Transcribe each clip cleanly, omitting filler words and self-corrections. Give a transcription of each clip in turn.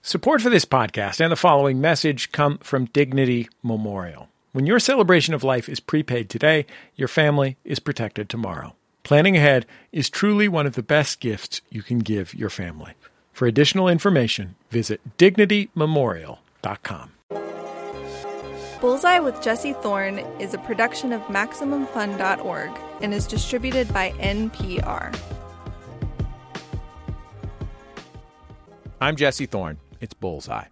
Support for this podcast and the following message come from Dignity Memorial. When your celebration of life is prepaid today, your family is protected tomorrow. Planning ahead is truly one of the best gifts you can give your family. For additional information, visit DignityMemorial.com. Bullseye with Jesse Thorne is a production of MaximumFun.org and is distributed by NPR. I'm Jesse Thorne. It's Bullseye.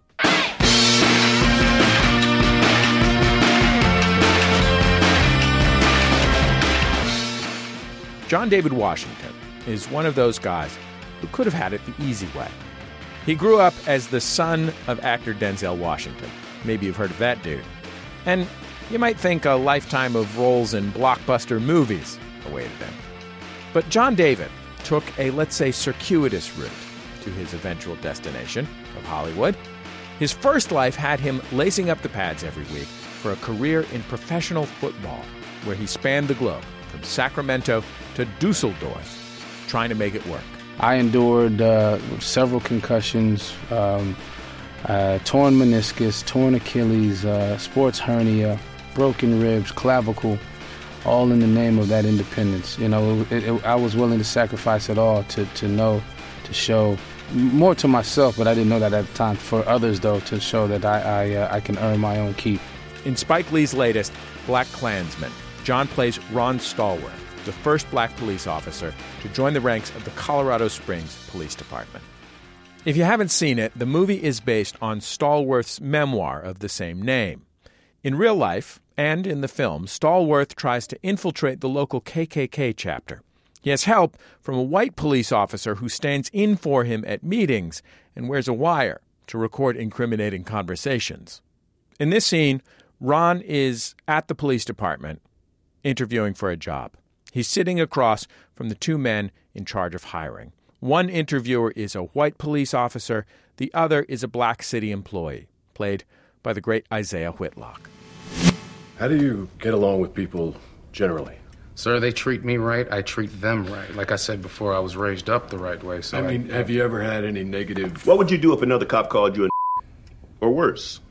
John David Washington is one of those guys who could have had it the easy way. He grew up as the son of actor Denzel Washington. Maybe you've heard of that dude. And you might think a lifetime of roles in blockbuster movies awaited him. But John David took a, let's say, circuitous route to his eventual destination of Hollywood. His first life had him lacing up the pads every week for a career in professional football, where he spanned the globe from Sacramento to Dusseldorf, trying to make it work. I endured several concussions, torn meniscus, torn Achilles, sports hernia, broken ribs, clavicle, all in the name of that independence. You know, I was willing to sacrifice it all to show more to myself, but I didn't know that at the time. For others, though, to show that I can earn my own keep. In Spike Lee's latest, BlacKkKlansman, John plays Ron Stallworth, the first black police officer to join the ranks of the Colorado Springs Police Department. If you haven't seen it, the movie is based on Stallworth's memoir of the same name. In real life, and in the film, Stallworth tries to infiltrate the local KKK chapter. He has help from a white police officer who stands in for him at meetings and wears a wire to record incriminating conversations. In this scene, Ron is at the police department interviewing for a job. He's sitting across from the two men in charge of hiring. One interviewer is a white police officer. The other is a black city employee, played by the great Isaiah Whitlock. How do you get along with people generally? Sir, they treat me right, I treat them right. Like I said before, I was raised up the right way. So have you ever had any negative... What would you do if another cop called you a or worse?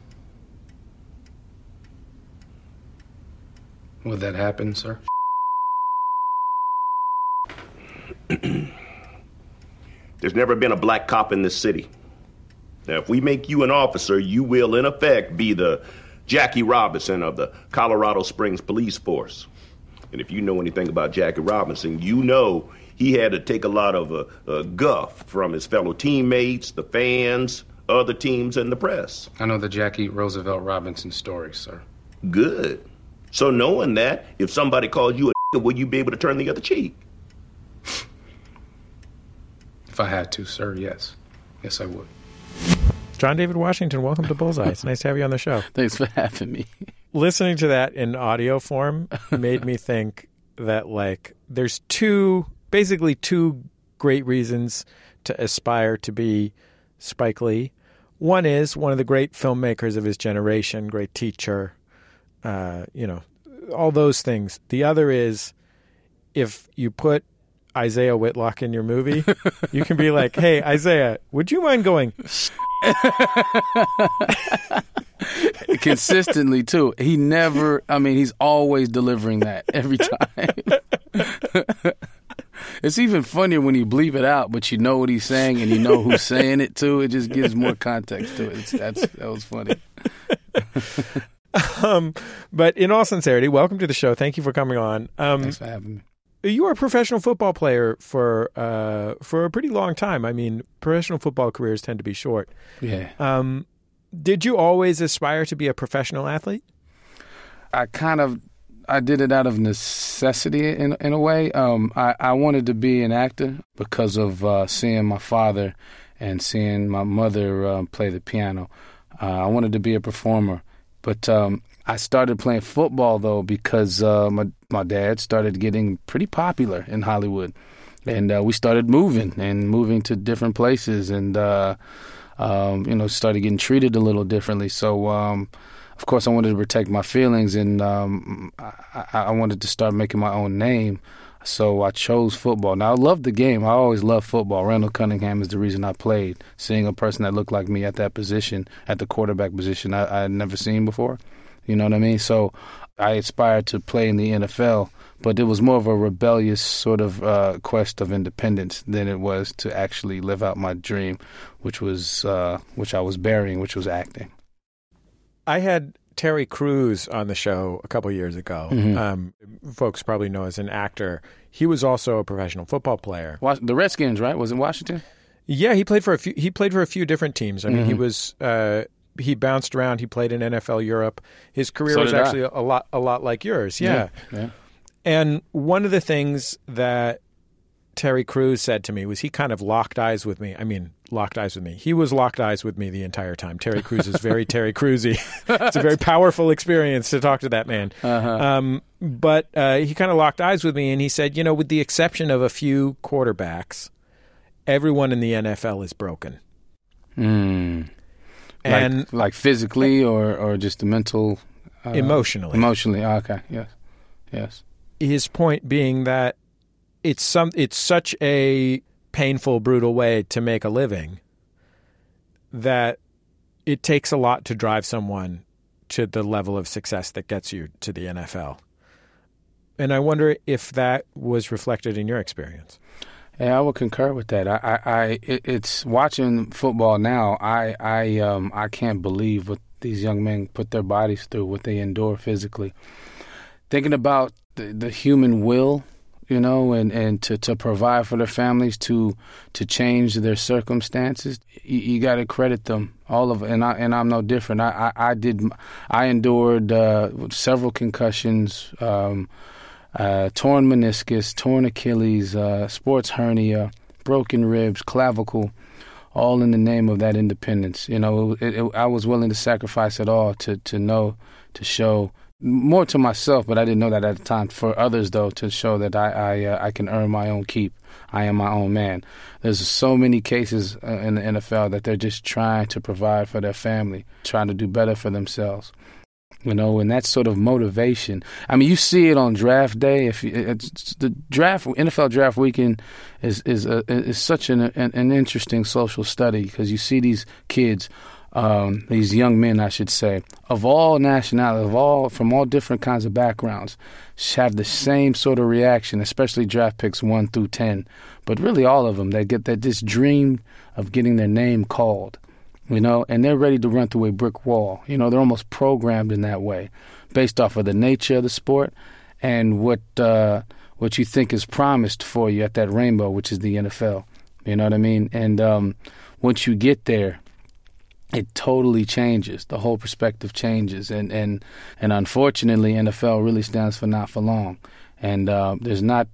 Would that happen, sir? There's never been a black cop in this city. Now, if we make you an officer, you will, in effect, be the Jackie Robinson of the Colorado Springs Police Force. And if you know anything about Jackie Robinson, you know he had to take a lot of guff from his fellow teammates, the fans, other teams, and the press. I know the Jackie Roosevelt Robinson story, sir. Good. So knowing that, if somebody called you a will you be able to turn the other cheek? If I had to, sir, yes. Yes, I would. John David Washington, welcome to Bullseye. It's nice to have you on the show. Thanks for having me. Listening to that in audio form made me think that, like, there's basically two great reasons to aspire to be Spike Lee. One is one of the great filmmakers of his generation, great teacher, all those things. The other is if you put Isaiah Whitlock in your movie, you can be like, hey, Isaiah, would you mind going... Consistently, too. He's always delivering that every time. It's even funnier when you bleep it out, but you know what he's saying and you know who's saying it, too. It just gives more context to it. That was funny. But in all sincerity, welcome to the show. Thank you for coming on. Thanks for having me. You were a professional football player for a pretty long time. I mean, professional football careers tend to be short. Yeah. Did you always aspire to be a professional athlete? I did it out of necessity in a way. I wanted to be an actor because of seeing my father and seeing my mother play the piano. I wanted to be a performer. But I started playing football, though, because my dad started getting pretty popular in Hollywood. And we started moving to different places and, started getting treated a little differently. So, of course, I wanted to protect my feelings, and I wanted to start making my own name. So I chose football. Now, I love the game. I always loved football. Randall Cunningham is the reason I played. Seeing a person that looked like me at that position, at the quarterback position, I had never seen before. You know what I mean? So I aspired to play in the NFL, but it was more of a rebellious sort of quest of independence than it was to actually live out my dream, which I was burying, which was acting. I had Terry Crews on the show a couple years ago. Mm-hmm. Folks probably know as an actor. He was also a professional football player. The Redskins, right? Was it Washington? Yeah, he played for a few. He played for a few different teams. I mean, he was. He bounced around. He played in NFL Europe. His career was actually a lot like yours. Yeah. And one of the things that Terry Crews said to me was he kind of locked eyes with me. I mean, locked eyes with me. He was locked eyes with me the entire time. Terry Crews is very Terry Crews-y. It's a very powerful experience to talk to that man. But he kind of locked eyes with me, and he said, with the exception of a few quarterbacks, everyone in the NFL is broken. And like physically or just the mental? Emotionally. Emotionally, okay, yes. His point being that it's such a painful, brutal way to make a living that it takes a lot to drive someone to the level of success that gets you to the NFL. And I wonder if that was reflected in your experience. Yeah, I would concur with that. It's watching football now. I can't believe what these young men put their bodies through, what they endure physically. Thinking about the human will, and to provide for their families, to change their circumstances, you got to credit them, all of it. And I'm no different. I endured several concussions. Torn meniscus, torn Achilles, sports hernia, broken ribs, clavicle, all in the name of that independence. I was willing to sacrifice it all to show more to myself, but I didn't know that at the time. For others, though, to show that I can earn my own keep. I am my own man. There's so many cases in the NFL that they're just trying to provide for their family, trying to do better for themselves. And that sort of motivation. I mean, you see it on draft day. The draft, NFL draft weekend, is such an interesting social study because you see these kids, these young men, I should say, of all nationalities, from all different kinds of backgrounds, have the same sort of reaction, especially draft picks 1 through 10. But really, all of them, they get this dream of getting their name called. And they're ready to run through a brick wall. They're almost programmed in that way, based off of the nature of the sport and what you think is promised for you at that rainbow, which is the NFL. You know what I mean? And once you get there, it totally changes. The whole perspective changes. And unfortunately, NFL really stands for not for long. And there's not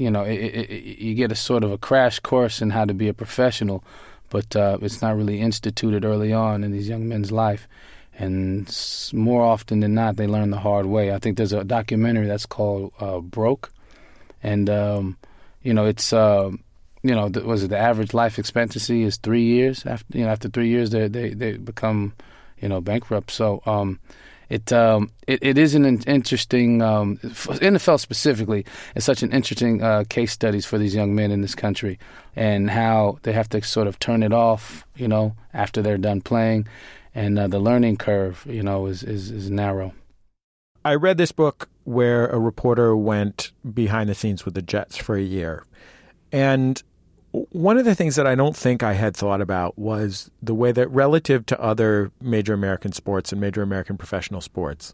you get a sort of a crash course in how to be a professional, but it's not really instituted early on in these young men's life. And more often than not, they learn the hard way. I think there's a documentary that's called Broke. And, it's, was it the average life expectancy is 3 years? After 3 years, they become, bankrupt. So it is an interesting, NFL specifically, it's such an interesting case studies for these young men in this country and how they have to sort of turn it off, after they're done playing. And the learning curve, is narrow. I read this book where a reporter went behind the scenes with the Jets for a year. And one of the things that I don't think I had thought about was the way that relative to other major American sports and major American professional sports,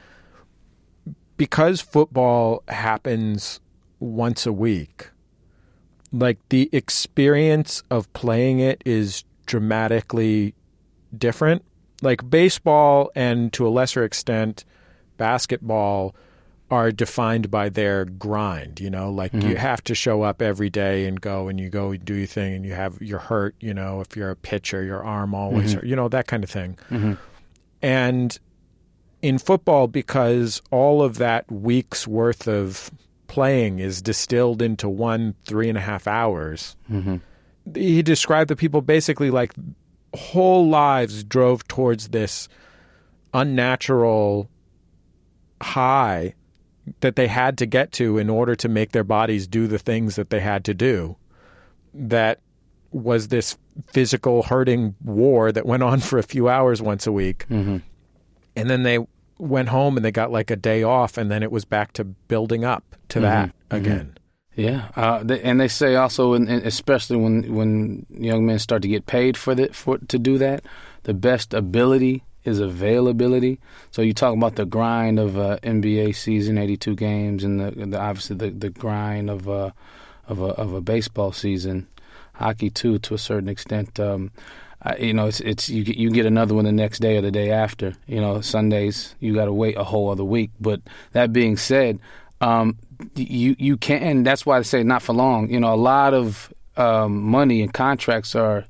because football happens once a week, like the experience of playing it is dramatically different. Like baseball and to a lesser extent basketball are defined by their grind, you have to show up every day and go and do your thing and you're hurt, if you're a pitcher, your arm always hurt, that kind of thing. And in football, because all of that week's worth of playing is distilled into 3.5 hours, he described the people basically like whole lives drove towards this unnatural high that they had to get to in order to make their bodies do the things that they had to do. That was this physical hurting war that went on for a few hours once a week. Mm-hmm. And then they went home and they got like a day off, and then it was back to building up to that again. Yeah, and they say also, especially when young men start to get paid to do that, the best ability is availability. So you talk about the grind of NBA season, 82 games, and the obviously the grind of a baseball season, hockey too, to a certain extent. It's you get another one the next day or the day after. Sundays you got to wait a whole other week. But that being said, you can. That's why I say not for long. A lot of money and contracts are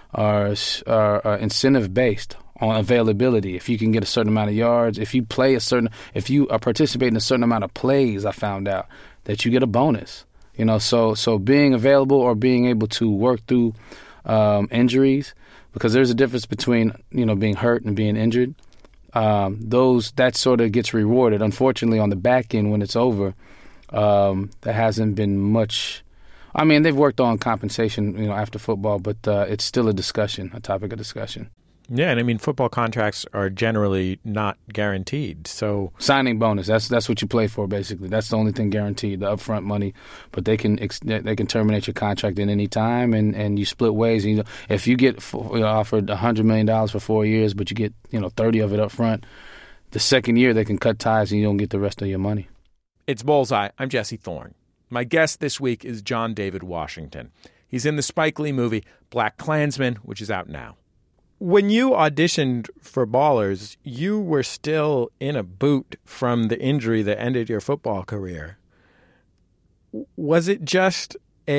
incentive based on availability. If you can get a certain amount of yards, if you are participating in a certain amount of plays, I found out that you get a bonus. So being available or being able to work through injuries, because there's a difference between being hurt and being injured. That sort of gets rewarded. Unfortunately, on the back end when it's over, there hasn't been much. I mean, they've worked on compensation, after football, but it's still a topic of discussion. Yeah, and I mean, football contracts are generally not guaranteed. So signing bonus, that's what you play for, basically. That's the only thing guaranteed, the upfront money. But they can terminate your contract at any time, and you split ways. If you get offered $100 million for 4 years, but you get 30 of it up front, the second year they can cut ties and you don't get the rest of your money. It's Bullseye. I'm Jesse Thorne. My guest this week is John David Washington. He's in the Spike Lee movie BlacKkKlansman, which is out now. When you auditioned for Ballers, you were still in a boot from the injury that ended your football career. Was it just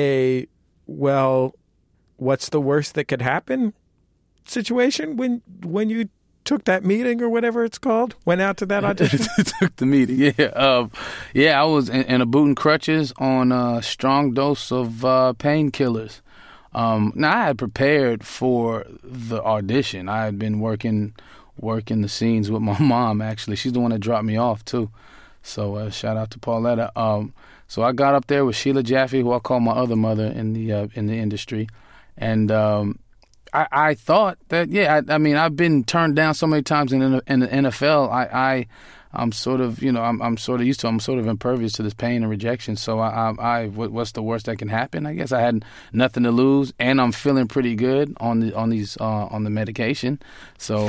what's the worst that could happen situation when you took that meeting or whatever it's called, went out to that audition? Took the meeting, yeah. I was in a boot and crutches on a strong dose of painkillers. Now, I had prepared for the audition. I had been working the scenes with my mom, actually. She's the one that dropped me off, too. So shout out to Pauletta. So I got up there with Sheila Jaffe, who I call my other mother in the industry. And I thought that, I've been turned down so many times in the NFL. I'm sort of, I'm sort of used to. I'm sort of impervious to this pain and rejection. So what's the worst that can happen? I guess I had nothing to lose, and I'm feeling pretty good on the medication. So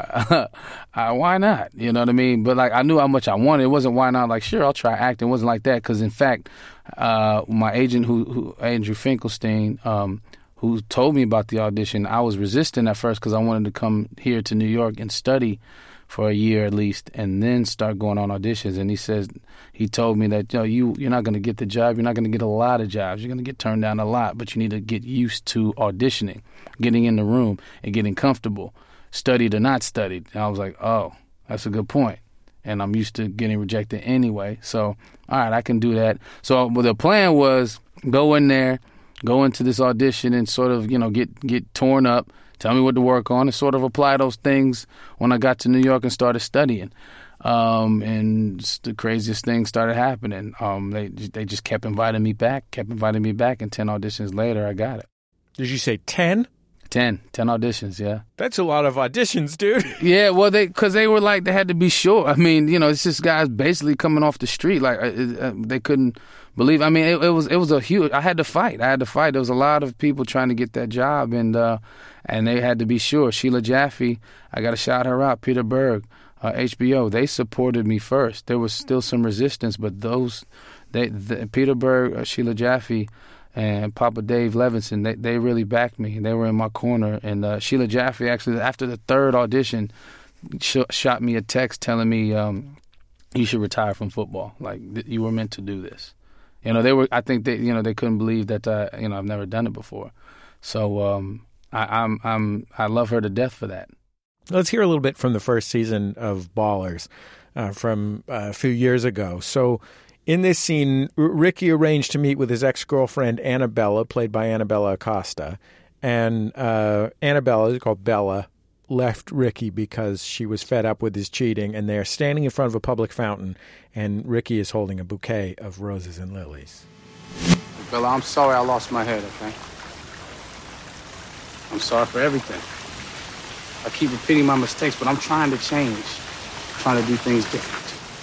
why not? You know what I mean? But I knew how much I wanted. It wasn't why not. Sure, I'll try acting. It wasn't like that. Because in fact, my agent, who Andrew Finkelstein, who told me about the audition, I was resistant at first because I wanted to come here to New York and study for a year at least, and then start going on auditions. And he told me that you're not going to get the job. You're not going to get a lot of jobs. You're going to get turned down a lot, but you need to get used to auditioning, getting in the room and getting comfortable, studied or not studied. And I was like, oh, that's a good point. And I'm used to getting rejected anyway. So, all right, I can do that. So the plan was go into this audition and sort of, get torn up, tell me what to work on, and sort of apply those things when I got to New York and started studying. And the craziest things started happening. They just kept inviting me back, and 10 auditions later, I got it. Did you say 10? 10 auditions, yeah. That's a lot of auditions, dude. Yeah, well, because they were they had to be sure. I mean, it's just guys basically coming off the street. They couldn't believe. I mean, it was a huge. I had to fight. There was a lot of people trying to get that job, and they had to be sure. Sheila Jaffe, I got to shout her out. Peter Berg, HBO, they supported me first. There was still some resistance, but Peter Berg, Sheila Jaffe, and Papa Dave Levinson, they really backed me. They were in my corner. And Sheila Jaffe, actually, after the third audition, shot me a text telling me, you should retire from football. You were meant to do this. I think they couldn't believe that, I've never done it before. So I love her to death for that. Let's hear a little bit from the first season of Ballers from a few years ago. So in this scene, Ricky arranged to meet with his ex-girlfriend, Annabella, played by Annabella Acosta. And Annabella is called Bella. left Ricky because she was fed up with his cheating, and they're standing in front of a public fountain, and Ricky is holding a bouquet of roses and lilies. Bella, I'm sorry I lost my head, okay? I'm sorry for everything. I keep repeating my mistakes, but I'm trying to change. I'm trying to do things different.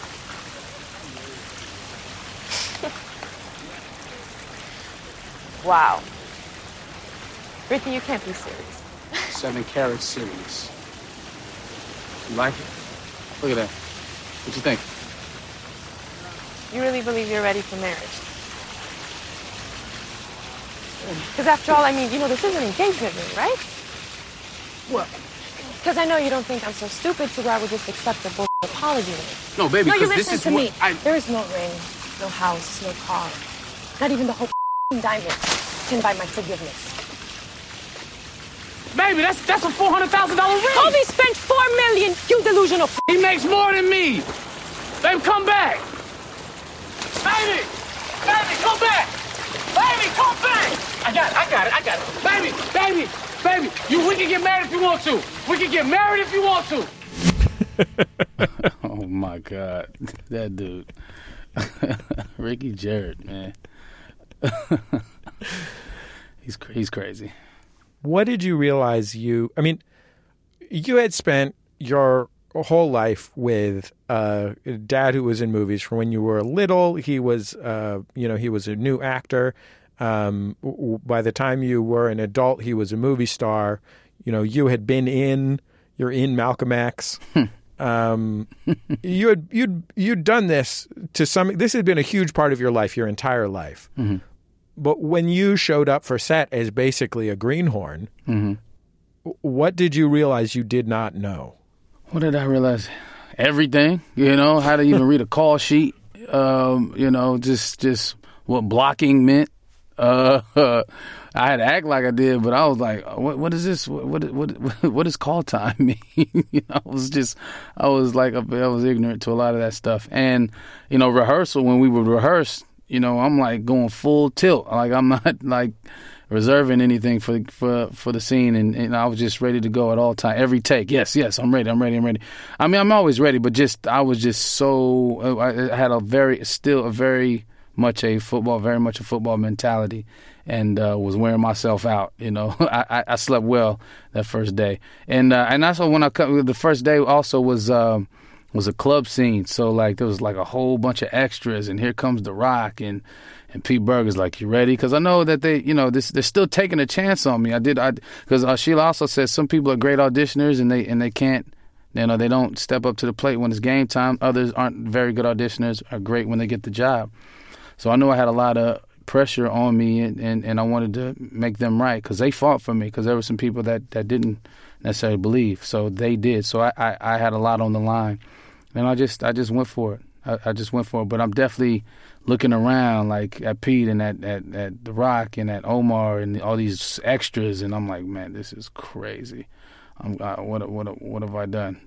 Wow. Ricky, you can't be serious. 7 carat serious. You like it? Look at that. What you think? You really believe you're ready for marriage? Because after all, I mean, you know, this is an engagement ring, right? What? Because I know you don't think I'm so stupid, so I would just accept the bull apology ring. No, baby, no, you because this listen is to what me. There is no ring, no house, no car. Not even the whole diamond can buy my forgiveness. Baby, that's a $400,000 ring. Kobe spent $4 million, you delusional. He makes more than me. Baby, come back. Baby, come back. Baby, come back. I got it. Baby, we can get married if you want to. We can get married if you want to. Oh, my God. That dude. Ricky Jarrett, man. He's crazy. What did you realize you had spent your whole life with a dad who was in movies from when you were little. He was, he was a new actor. By the time you were an adult, he was a movie star. You know, you're in Malcolm X. You'd done this this had been a huge part of your life, your entire life. Mm-hmm. But when you showed up for set as basically a greenhorn, mm-hmm. What did you realize you did not know? What did I realize? Everything, how to even read a call sheet, just what blocking meant. I had to act like I did, but I was like, what is this? What does call time mean? I was ignorant to a lot of that stuff. And, rehearsal, when we would rehearse, I'm like going full tilt. Like I'm not like reserving anything for the scene, and I was just ready to go at all time. Every take, yes, I'm ready. I mean, I'm always ready, but I was just so I had very much a football mentality, and was wearing myself out. I slept well that first day, and also when the first day also was a club scene. So like there was like a whole bunch of extras, and here comes The Rock and Pete Burger's like, you ready? Because I know that they, they're still taking a chance on me. Because Sheila also said some people are great auditioners and they can't, they don't step up to the plate when it's game time. Others aren't very good auditioners, are great when they get the job. So I know I had a lot of pressure on me, and I wanted to make them right because they fought for me, because there were some people that didn't necessarily believe. So they did. So I had a lot on the line, and I just went for it. I just went for it. But I'm definitely looking around like at Pete and at The Rock and at Omar and all these extras, and I'm like, man, this is crazy. What have I done?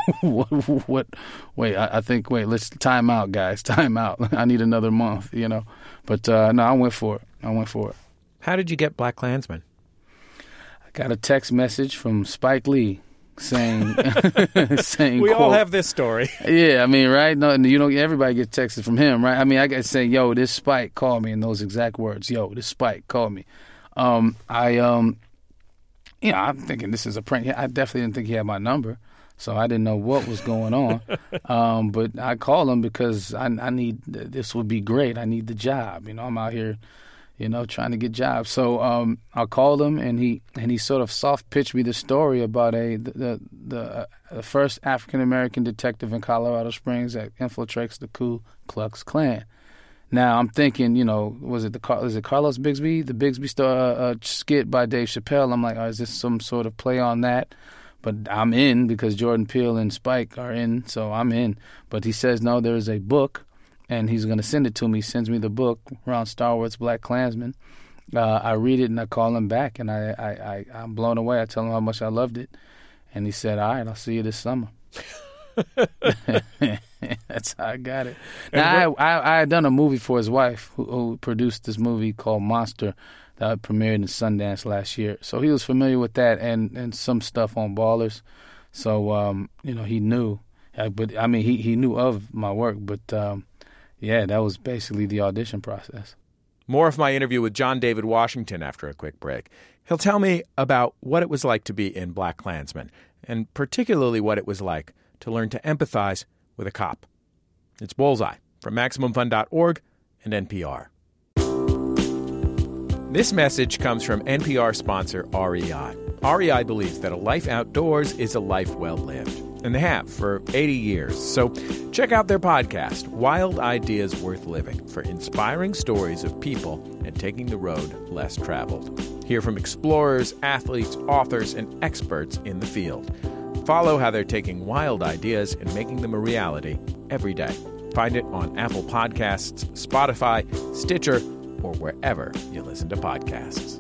Let's time out, guys. Time out. I need another month, But no, I went for it. How did you get BlacKkKlansman? I got a text message from Spike Lee saying we quote, all have this story. Yeah, I mean, right? No, everybody gets texted from him, right? I mean, I got saying, yo, this Spike called me in those exact words. Yo, this Spike called me. I'm thinking this is a prank. I definitely didn't think he had my number, so I didn't know what was going on. But I called him because I need, this would be great. I need the job. I'm out here, trying to get jobs. So I called him, and he sort of soft pitched me the story about the first African American detective in Colorado Springs that infiltrates the Ku Klux Klan. Now I'm thinking, is it Carlos Bigsby? The Bigsby skit by Dave Chappelle. I'm like, is this some sort of play on that? But I'm in because Jordan Peele and Spike are in, so I'm in. But he says, no, there's a book, and he's going to send it to me. He sends me the book, Ron Starwood's BlacKkKlansman. I read it, and I call him back, and I'm blown away. I tell him how much I loved it. And he said, all right, I'll see you this summer. That's how I got it. Now, I had done a movie for his wife who produced this movie called Monster that premiered in Sundance last year. So he was familiar with that and some stuff on Ballers. So, he knew. But, I mean, he knew of my work. But, that was basically the audition process. More of my interview with John David Washington after a quick break. He'll tell me about what it was like to be in BlacKkKlansman, and particularly what it was like to learn to empathize with a cop. It's Bullseye from MaximumFun.org and NPR. This message comes from NPR sponsor REI. REI believes that a life outdoors is a life well lived, and they have for 80 years. So check out their podcast, Wild Ideas Worth Living, for inspiring stories of people and taking the road less traveled. Hear from explorers, athletes, authors, and experts in the field. Follow how they're taking wild ideas and making them a reality every day. Find it on Apple Podcasts, Spotify, Stitcher, or wherever you listen to podcasts.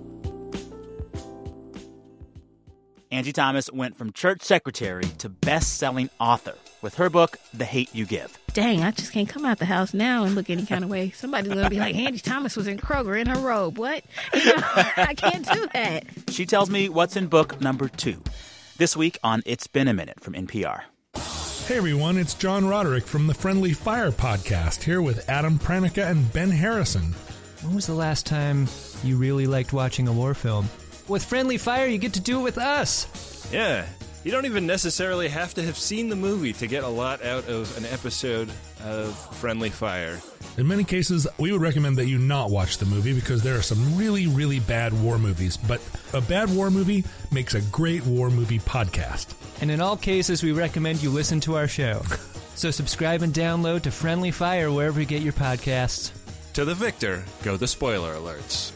Angie Thomas went from church secretary to best-selling author with her book, The Hate U Give. Dang, I just can't come out the house now and look any kind of way. Somebody's going to be like, Angie Thomas was in Kroger in her robe. What? I can't do that. She tells me what's in book number 2. This week on It's Been a Minute from NPR. Hey everyone, it's John Roderick from the Friendly Fire podcast, here with Adam Pranica and Ben Harrison. When was the last time you really liked watching a war film? With Friendly Fire, you get to do it with us. Yeah, you don't even necessarily have to have seen the movie to get a lot out of an episode of Friendly Fire. In many cases, we would recommend that you not watch the movie because there are some really, really bad war movies. But a bad war movie makes a great war movie podcast. And in all cases, we recommend you listen to our show. So subscribe and download to Friendly Fire wherever you get your podcasts. To the victor go the spoiler alerts.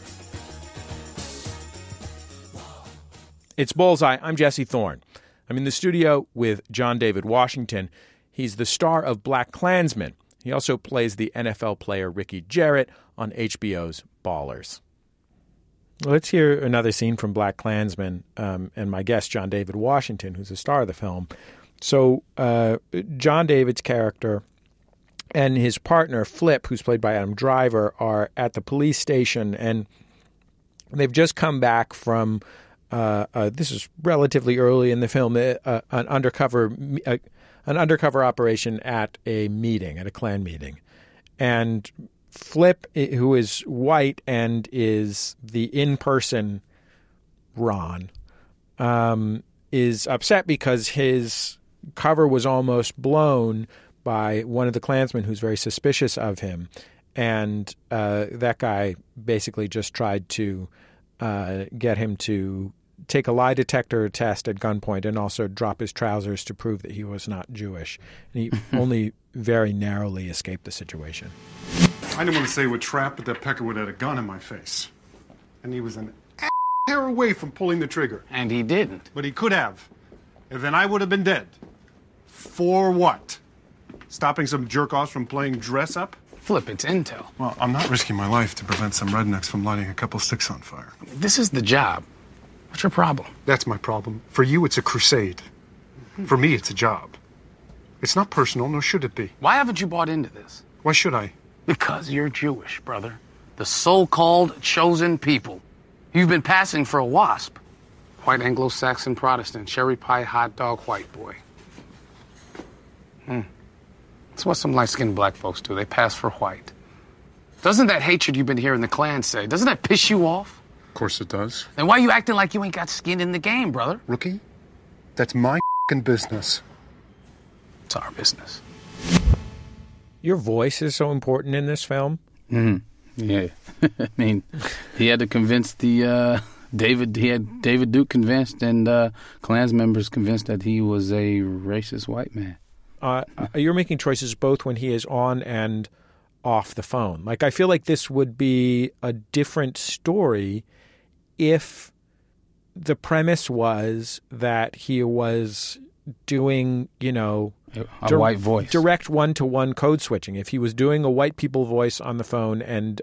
It's Bullseye. I'm Jesse Thorne. I'm in the studio with John David Washington. He's the star of BlacKkKlansman. He also plays the NFL player Ricky Jarrett on HBO's Ballers. Let's hear another scene from BlacKkKlansman and my guest, John David Washington, who's the star of the film. So John David's character and his partner, Flip, who's played by Adam Driver, are at the police station, and they've just come back from this is relatively early in the film, an undercover operation at a meeting, at a Klan meeting. And Flip, who is white and is the in-person Ron, is upset because his cover was almost blown by one of the Klansmen who's very suspicious of him. And that guy basically just tried to get him to take a lie detector test at gunpoint and also drop his trousers to prove that he was not Jewish. And he only very narrowly escaped the situation. I didn't want to say what trap, but that pecker would have had a gun in my face. And he was an hair away from pulling the trigger. And he didn't. But he could have. And then I would have been dead. For what? Stopping some jerk-offs from playing dress-up? Flip, it's intel. Well, I'm not risking my life to prevent some rednecks from lighting a couple sticks on fire. This is the job. What's your problem? That's my problem. For you, it's a crusade. For me, it's a job. It's not personal, nor should it be. Why haven't you bought into this? Why should I? Because you're Jewish, brother. The so-called chosen people. You've been passing for a WASP. White Anglo-Saxon Protestant, cherry pie hot dog white boy. That's what some light-skinned black folks do. They pass for white. Doesn't that hatred you've been hearing the Klan say, doesn't that piss you off? Of course it does. Then why are you acting like you ain't got skin in the game, brother? Rookie, that's my business. It's our business. Your voice is so important in this film. Yeah. I mean, he had to convince the David Duke convinced and Klan's members convinced that he was a racist white man. You're making choices both when he is on and off the phone. Like, I feel like this would be a different story if the premise was that he was doing, a white voice, direct one-to-one code switching. If he was doing a white people voice on the phone and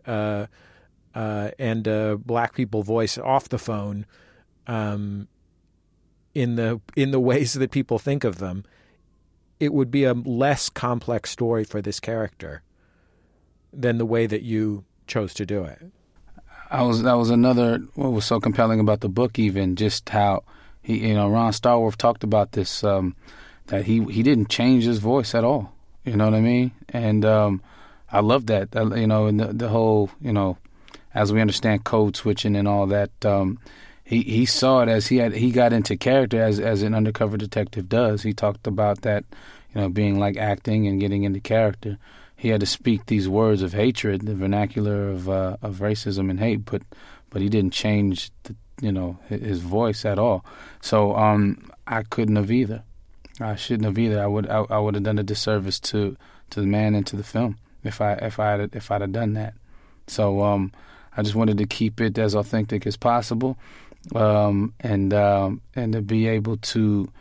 a black people voice off the phone, in the ways that people think of them, it would be a less complex story for this character than the way that you chose to do it. That was another what was so compelling about the book. Even just how Ron Stallworth talked about this, that he didn't change his voice at all. You know what I mean? And I love that. And the whole, as we understand code switching and all that. He saw it as he got into character as an undercover detective does. He talked about that, being like acting and getting into character. He had to speak these words of hatred, the vernacular of racism and hate, but he didn't change his voice at all. So I couldn't have either. I shouldn't have either. I would have done a disservice to the man and to the film if I'd have done that. So I just wanted to keep it as authentic as possible. And to be able to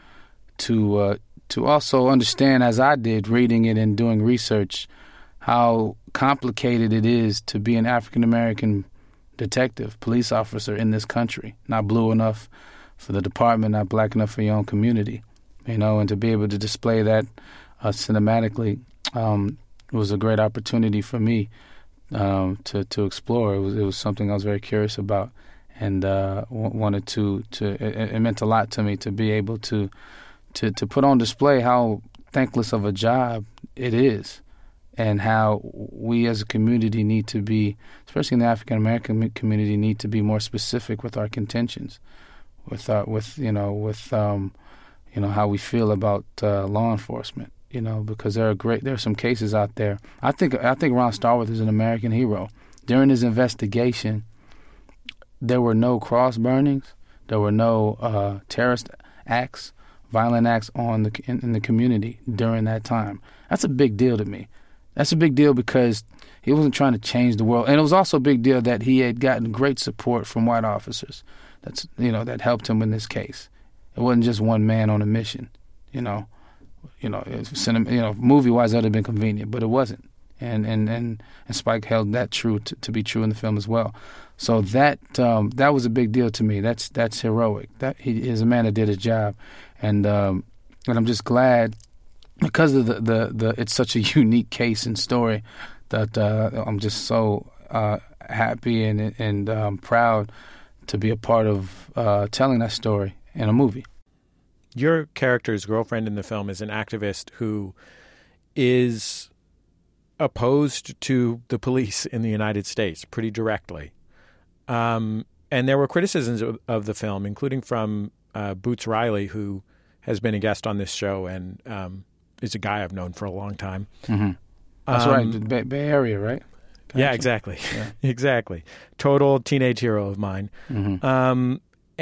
also understand, as I did, reading it and doing research, how complicated it is to be an African American detective, police officer in this country. Not blue enough for the department, not black enough for your own community, and to be able to display that cinematically was a great opportunity for me to explore. It was something I was very curious about. And wanted to it meant a lot to me to be able to put on display how thankless of a job it is, and how we as a community need to be, especially in the African American community, need to be more specific with our contentions, with how we feel about law enforcement. Because there are some cases out there. I think Ron Stallworth is an American hero. During his investigation, there were no cross burnings. There were no terrorist acts, violent acts in the community during that time. That's a big deal to me. That's a big deal because he wasn't trying to change the world, and it was also a big deal that he had gotten great support from white officers. That helped him in this case. It wasn't just one man on a mission. Movie wise, that would have been convenient, but it wasn't. And Spike held that true to be true in the film as well. So that was a big deal to me. That's heroic. That he is a man that did his job, and I'm just glad because of the it's such a unique case and story that I'm just so happy and proud to be a part of telling that story in a movie. Your character's girlfriend in the film is an activist who is opposed to the police in the United States pretty directly. And there were criticisms of the film, including from Boots Riley, who has been a guest on this show and is a guy I've known for a long time. Mm-hmm. That's right, the Bay Area, right? Yeah, exactly. Yeah. Exactly. Total teenage hero of mine. Mm-hmm.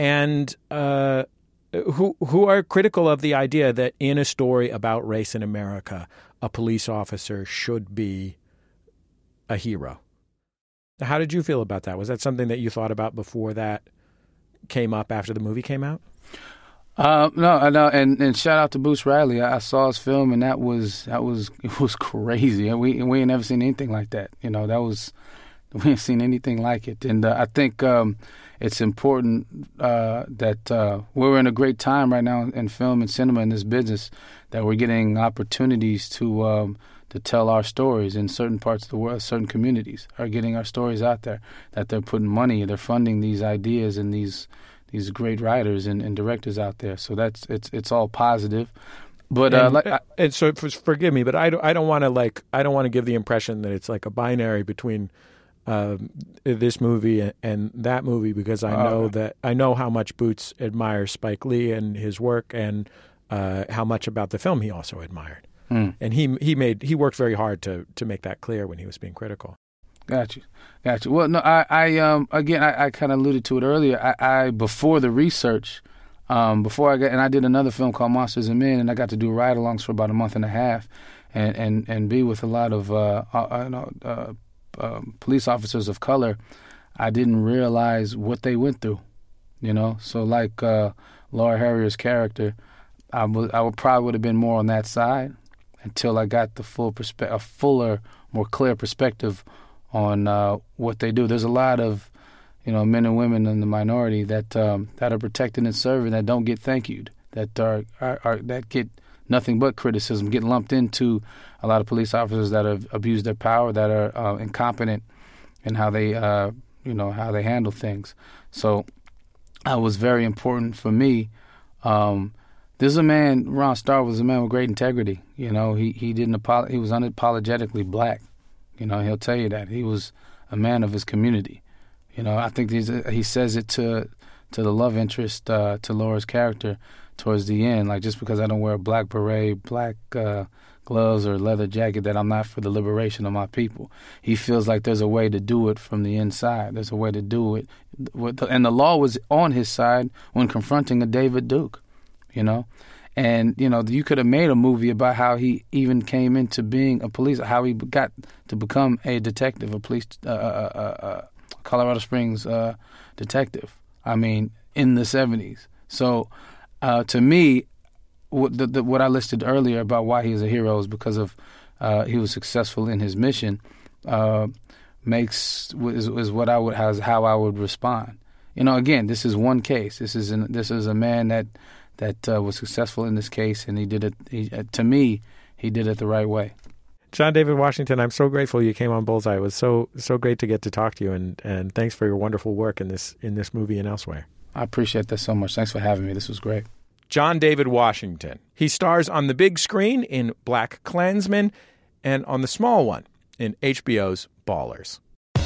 Who are critical of the idea that in a story about race in America, a police officer should be a hero. How did you feel about that? Was that something that you thought about before that came up after the movie came out? No, and shout out to Boots Riley. I saw his film, and it was crazy. We ain't never seen anything like that. We ain't seen anything like it. And I think it's important that we're in a great time right now in film and cinema in this business, that we're getting opportunities to tell our stories in certain parts of the world. Certain communities are getting our stories out there, that they're putting money, they're funding these ideas and these great writers and directors out there. So it's all positive. But and so forgive me, but I don't want to give the impression that it's like a binary between this movie and that movie, because I know how much Boots admires Spike Lee and his work, and how much about the film he also admired. And he worked very hard to make that clear when he was being critical. Got you. Well, no, I kind of alluded to it earlier. I before the research, I did another film called Monsters and Men, and I got to do ride-alongs for about a month and a half, and be with a lot of police officers of color. I didn't realize what they went through, So like Laura Harrier's character, I probably would have been more on that side until I got the a fuller, more clear perspective on what they do. There's a lot of, men and women in the minority that are protected and serving that don't get thank you'd, that are that get nothing but criticism, get lumped into a lot of police officers that have abused their power, that are incompetent in how they how they handle things. So it was very important for me. This is a man, Ron Starr was a man with great integrity. He was unapologetically black. He'll tell you that. He was a man of his community. I think he says it to the love interest, to Laura's character towards the end, like, just because I don't wear a black beret, black gloves or leather jacket, that I'm not for the liberation of my people. He feels like there's a way to do it from the inside. There's a way to do it. And the law was on his side when confronting a David Duke, And, you could have made a movie about how he even came into being a police, how he got to become a detective, a police, Colorado Springs detective, in the 70s. So to me, what I listed earlier about why he is a hero is because of he was successful in his mission, is how I would respond. Again, this is one case. This is a man that was successful in this case, and he did it. To me, he did it the right way. John David Washington, I'm so grateful you came on Bullseye. It was so great to get to talk to you, and thanks for your wonderful work in this movie and elsewhere. I appreciate that so much. Thanks for having me. This was great. John David Washington. He stars on the big screen in BlacKkKlansman and on the small one in HBO's Ballers.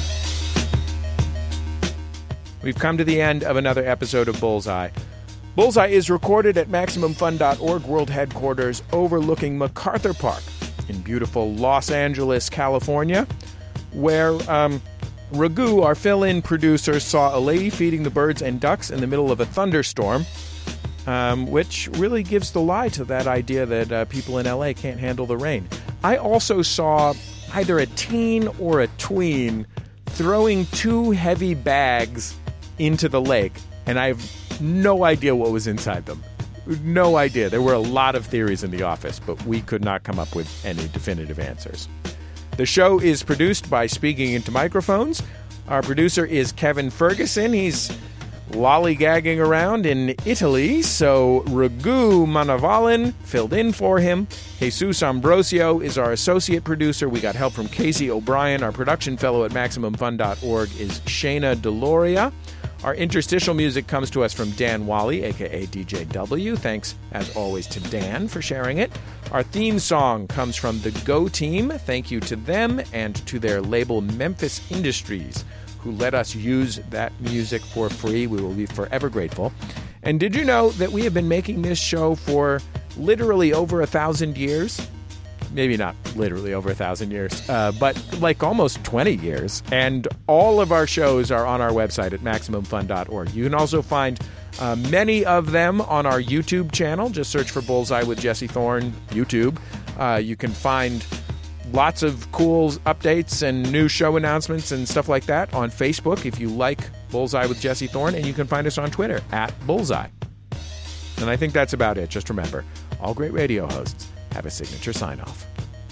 We've come to the end of another episode of Bullseye. Bullseye is recorded at MaximumFun.org world headquarters overlooking MacArthur Park in beautiful Los Angeles, California, where Raghu, our fill-in producer, saw a lady feeding the birds and ducks in the middle of a thunderstorm, which really gives the lie to that idea that people in L.A. can't handle the rain. I also saw either a teen or a tween throwing 2 heavy bags into the lake, and I have no idea what was inside them. No idea. There were a lot of theories in the office, but we could not come up with any definitive answers. The show is produced by Speaking Into Microphones. Our producer is Kevin Ferguson. He's lollygagging around in Italy, so Raghu Manavalan filled in for him. Jesus Ambrosio is our associate producer. We got help from Casey O'Brien. Our production fellow at MaximumFun.org is Shayna Deloria. Our interstitial music comes to us from Dan Wally, a.k.a. DJ W. Thanks, as always, to Dan for sharing it. Our theme song comes from the Go Team. Thank you to them and to their label Memphis Industries, who let us use that music for free. We will be forever grateful. And did you know that we have been making this show for literally over 1,000 years? Maybe not literally over 1,000 years, but like almost 20 years. And all of our shows are on our website at MaximumFun.org. You can also find many of them on our YouTube channel. Just search for Bullseye with Jesse Thorne, YouTube. You can find lots of cool updates and new show announcements and stuff like that on Facebook if you like Bullseye with Jesse Thorne. And you can find us on Twitter at Bullseye. And I think that's about it. Just remember, all great radio hosts have a signature sign-off.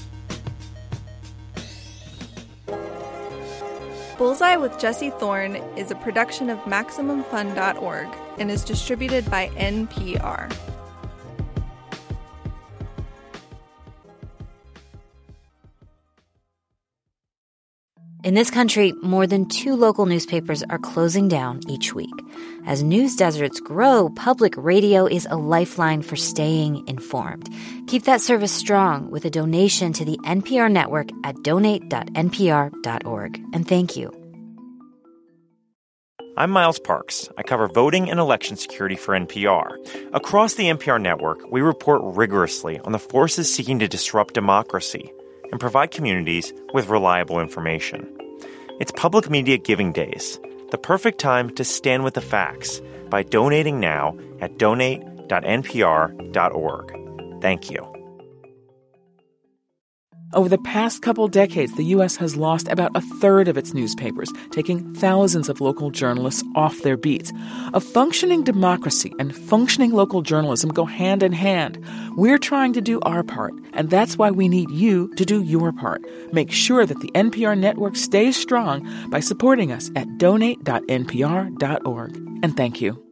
Bullseye with Jesse Thorne is a production of MaximumFun.org and is distributed by NPR. In this country, more than 2 local newspapers are closing down each week. As news deserts grow, public radio is a lifeline for staying informed. Keep that service strong with a donation to the NPR network at donate.npr.org. And thank you. I'm Miles Parks. I cover voting and election security for NPR. Across the NPR network, we report rigorously on the forces seeking to disrupt democracy and provide communities with reliable information. It's Public Media Giving Days, the perfect time to stand with the facts by donating now at donate.npr.org. Thank you. Over the past couple decades, the U.S. has lost about a third of its newspapers, taking thousands of local journalists off their beats. A functioning democracy and functioning local journalism go hand in hand. We're trying to do our part, and that's why we need you to do your part. Make sure that the NPR network stays strong by supporting us at donate.npr.org. And thank you.